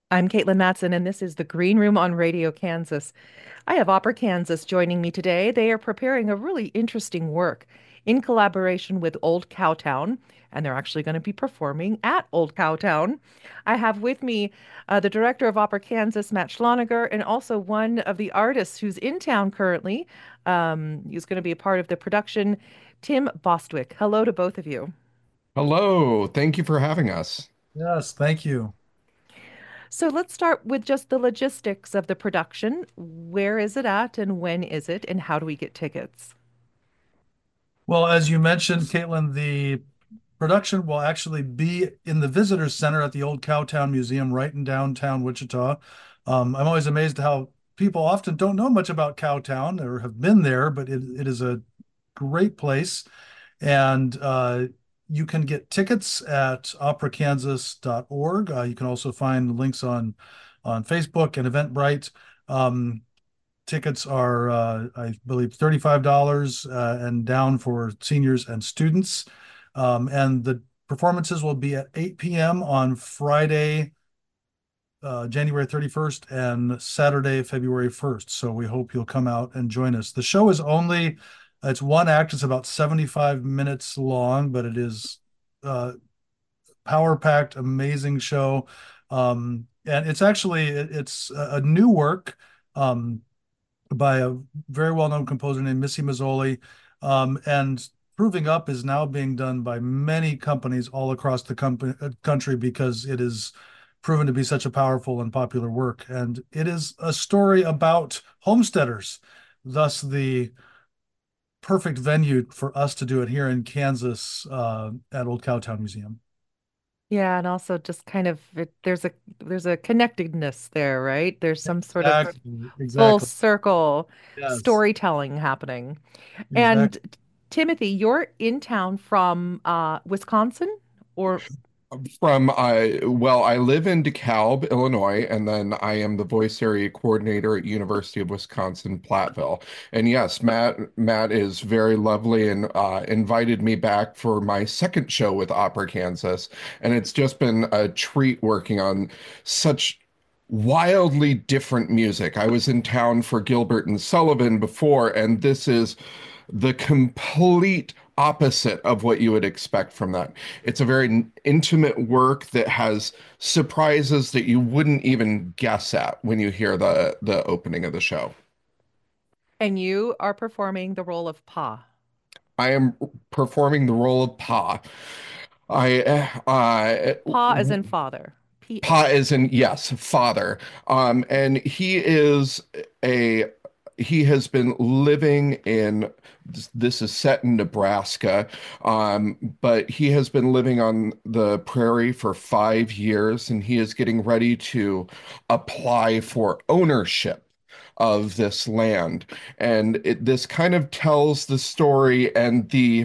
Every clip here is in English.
I'm Caitlin Matson, and this is the Green Room on Radio Kansas. I have Opera Kansas joining me today. They are preparing a really interesting work in collaboration with Old Cowtown, and they're actually going to be performing at Old Cowtown. I have with me the director of Opera Kansas, Matt Schloniger, and also one of the artists who's in town currently. He's going to be a part of the production, Tim Bostwick. Hello to both of you. Hello, thank you for having us. Yes, thank you. So let's start with just the logistics of the production. Where is it at and when is it and how do we get tickets? Well, as you mentioned, Caitlin, the production will actually be in the Visitor Center at the Old Cowtown Museum right in downtown Wichita. I'm always amazed how people often don't know much about Cowtown or have been there, but it is a great place. And you can get tickets at operakansas.org. You can also find links on Facebook and Eventbrite. Um, Tickets are, I believe, $35 and down for seniors and students. And the performances will be at 8 p.m. on Friday, January 31st, and Saturday, February 1st. So we hope you'll come out and join us. The show is only, it's one act, it's about 75 minutes long, but it is power-packed, amazing show. And it's actually, it's a new work. By a very well-known composer named Missy Mazzoli. And Proving Up is now being done by many companies all across the country because it is proven to be such a powerful and popular work. And it is a story about homesteaders, thus the perfect venue for us to do it here in Kansas at Old Cowtown Museum. Yeah, and also just kind of there's a connectedness there, right? There's some sort of Exactly, full exactly. circle Yes, storytelling happening. And exactly. Timothy, you're in town from Wisconsin or I live in DeKalb, Illinois, and then I am the voice area coordinator at University of Wisconsin-Platteville. And yes, Matt is very lovely and invited me back for my second show with Opera Kansas, and it's just been a treat working on such wildly different music. I was in town for Gilbert and Sullivan before, and this is the complete opposite of what you would expect from that. It's a very intimate work that has surprises that you wouldn't even guess at when you hear the opening of the show. and you are performing the role of Pa. I am performing the role of Pa. I Pa as in father. Pa PA. is in, yes, father. And a he has been living in, this is set in Nebraska, but he has been living on the prairie for 5 years, and he is getting ready to apply for ownership of this land. And this kind of tells the story and the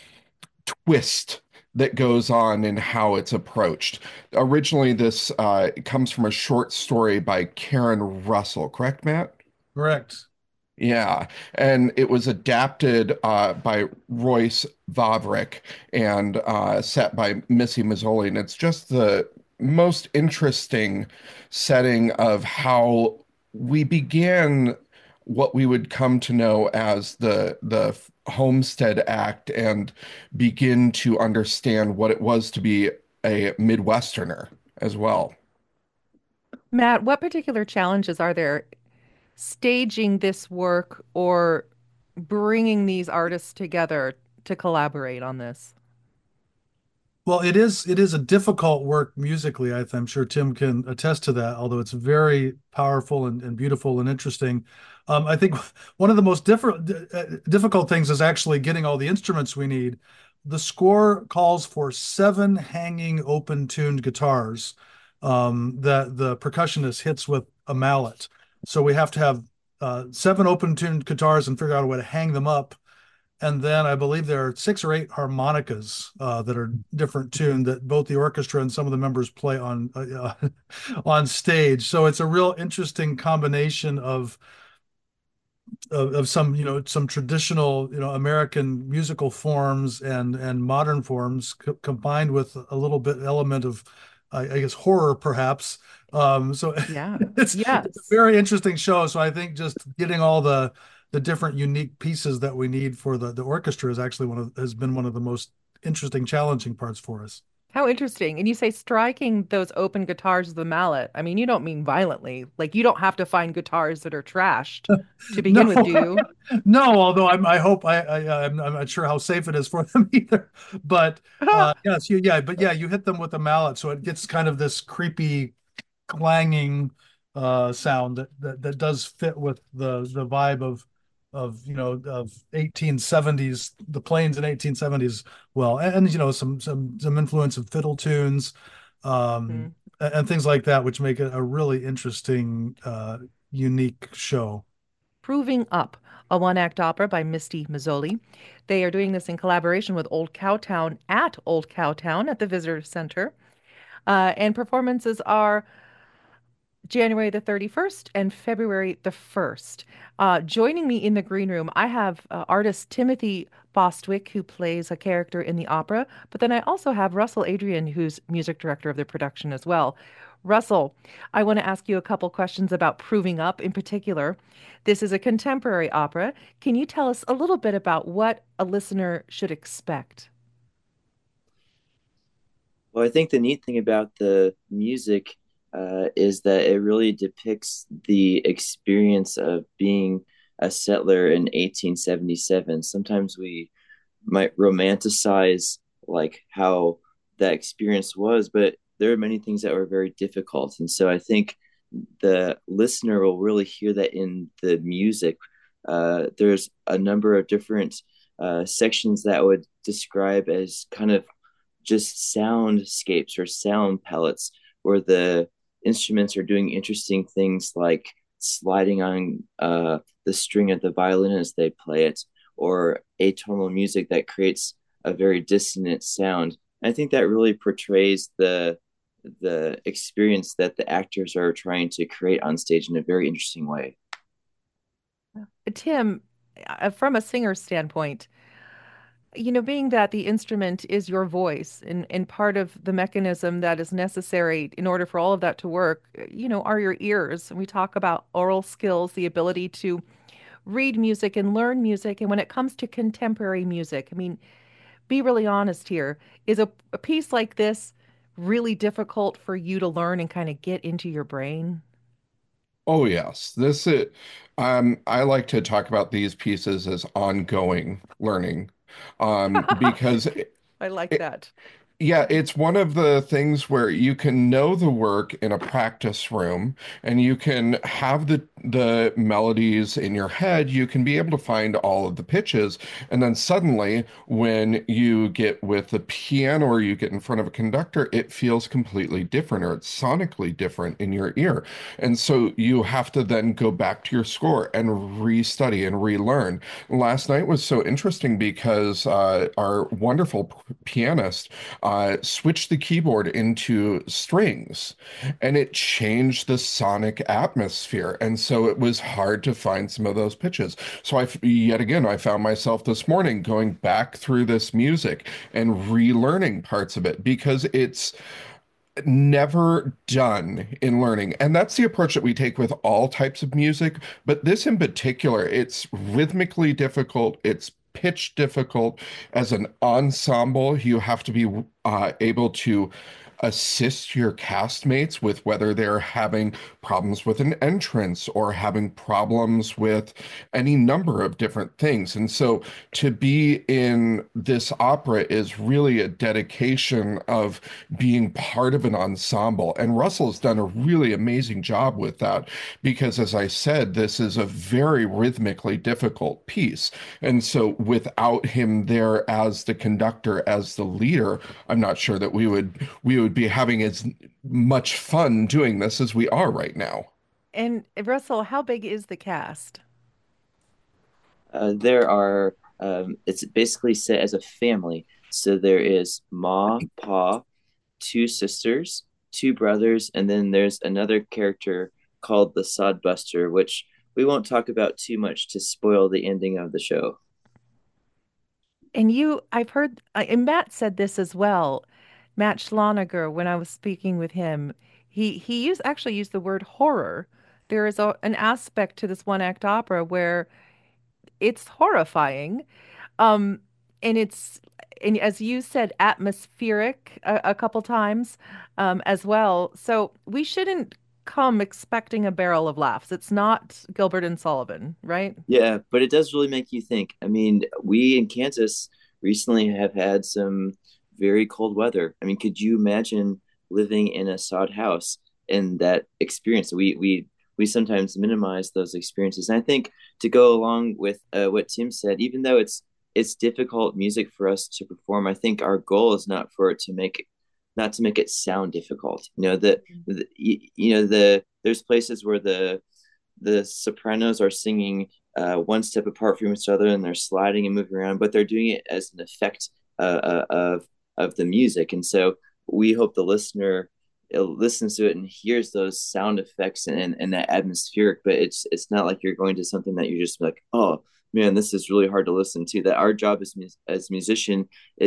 twist that goes on in how it's approached. Originally, this comes from a short story by Karen Russell, correct, Matt? Correct. Yeah, and it was adapted by Royce Vavrick and set by Missy Mazzoli, and it's just the most interesting setting of how we began what we would come to know as the Homestead Act and begin to understand what it was to be a Midwesterner as well. Matt, what particular challenges are there staging this work or bringing these artists together to collaborate on this? Well, it is a difficult work musically. I'm sure Tim can attest to that, although it's very powerful and beautiful and interesting. I think one of the most difficult things is actually getting all the instruments we need. The score calls for seven hanging open-tuned guitars that the percussionist hits with a mallet. So we have to have seven open-tuned guitars and figure out a way to hang them up, and then I believe there are six or eight harmonicas that are different tune that both the orchestra and some of the members play on stage. So it's a real interesting combination of some some traditional American musical forms and modern forms combined with a little bit element I guess horror perhaps. So Yeah. it's a Yes. very interesting show. So I think just getting all the different unique pieces that we need for the orchestra is actually has been one of the most interesting, challenging parts for us. How interesting. And you say striking those open guitars with a mallet. I mean, you don't mean violently. Like you don't have to find guitars that are trashed to begin with, No, do you? no. Although I hope I'm not sure how safe it is for them either. But yes, but yeah, you hit them with a mallet, so it gets kind of this creepy clanging sound that does fit with the vibe of 1870s, the planes in 1870s. Well, and some influence of fiddle tunes, Mhm. and things like that, which make it a really interesting, unique show. Proving Up, a one-act opera by Misty Mazzoli. They are doing this in collaboration with Old Cowtown at Old Cowtown at the Visitor Center. And performances are January the 31st and February the 1st. Joining me in the green room, I have artist Timothy Bostwick, who plays a character in the opera, but then I also have Russell Adrian, who's music director of the production as well. Russell, I want to ask you a couple questions about Proving Up in particular. This is a contemporary opera. Can you tell us a little bit about what a listener should expect? Well, I think the neat thing about the music is that it really depicts the experience of being a settler in 1877. Sometimes we might romanticize like how that experience was, but there are many things that were very difficult. And so I think the listener will really hear that in the music. There's a number of different sections that I would describe as kind of just soundscapes or sound palettes where the instruments are doing interesting things like sliding on the string of the violin as they play it, or atonal music that creates a very dissonant sound. And I think that really portrays the experience that the actors are trying to create on stage in a very interesting way. Tim, from a singer standpoint, being that the instrument is your voice and part of the mechanism that is necessary in order for all of that to work, are your ears. And we talk about oral skills, the ability to read music and learn music. And when it comes to contemporary music, I mean, be really honest here. Is a piece like this really difficult for you to learn and kind of get into your brain? Oh yes, this is. I like to talk about these pieces as ongoing learning, because I like that. yeah, it's one of the things where you can know the work in a practice room and you can have the melodies in your head, you can be able to find all of the pitches, and then suddenly when you get with the piano or you get in front of a conductor, it feels completely different or it's sonically different in your ear. And so you have to then go back to your score and restudy and relearn. Last night was so interesting because our wonderful pianist switched the keyboard into strings and it changed the sonic atmosphere. And so it was hard to find some of those pitches. So yet again, I found myself this morning going back through this music and relearning parts of it because it's never done in learning. And that's the approach that we take with all types of music. But this in particular, it's rhythmically difficult, it's pitch difficult. As an ensemble, you have to be able to assist your castmates with whether they're having problems with an entrance or having problems with any number of different things. And so to be in this opera is really a dedication of being part of an ensemble. And Russell's done a really amazing job with that because, as I said, this is a very rhythmically difficult piece. And so without him there as the conductor, as the leader, I'm not sure that we would be having as much fun doing this as we are right now. And Russell, how big is the cast? There are, it's basically set as a family. So there is Ma, Pa, two sisters, two brothers, and then there's another character called the Sodbuster, which we won't talk about too much to spoil the ending of the show. I've heard, and Matt said this as well. Matt Schloniger, when I was speaking with him, he actually used the word horror. There is an aspect to this one act opera where it's horrifying. Um, and and as you said, atmospheric a couple times, as well. So we shouldn't come expecting a barrel of laughs. It's not Gilbert and Sullivan, right? Yeah, but it does really make you think. I mean, we in Kansas recently have had some very cold weather. I mean, could you imagine living in a sod house and that experience? We sometimes minimize those experiences. And I think to go along with what Tim said, even though it's difficult music for us to perform, I think our goal is not for it to make not to make it sound difficult. You know that you know there's places where the sopranos are singing one step apart from each other and they're sliding and moving around, but they're doing it as an effect of the music. And so we hope the listener listens to it and hears those sound effects and that atmospheric. But it's not like you're going to something that you're just like, oh man, this is really hard to listen to. That our job as musician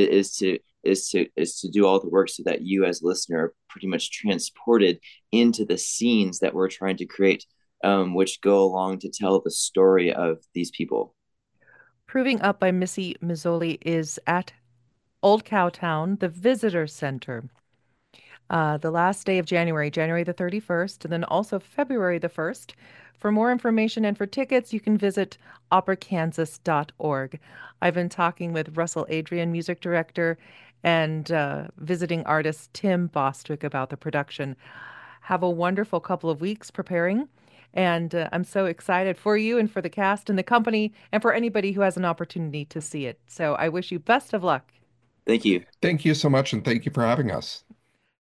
is to do all the work so that you as a listener are pretty much transported into the scenes that we're trying to create, which go along to tell the story of these people. Proving Up by Missy Mazzoli is at Old Cowtown, the Visitor Center. The last day of January, January the 31st, and then also February the 1st. For more information and for tickets, you can visit operakansas.org. I've been talking with Russell Adrian, music director, and visiting artist Tim Bostwick about the production. Have a wonderful couple of weeks preparing, and I'm so excited for you and for the cast and the company and for anybody who has an opportunity to see it. So I wish you best of luck. Thank you. Thank you so much, and thank you for having us.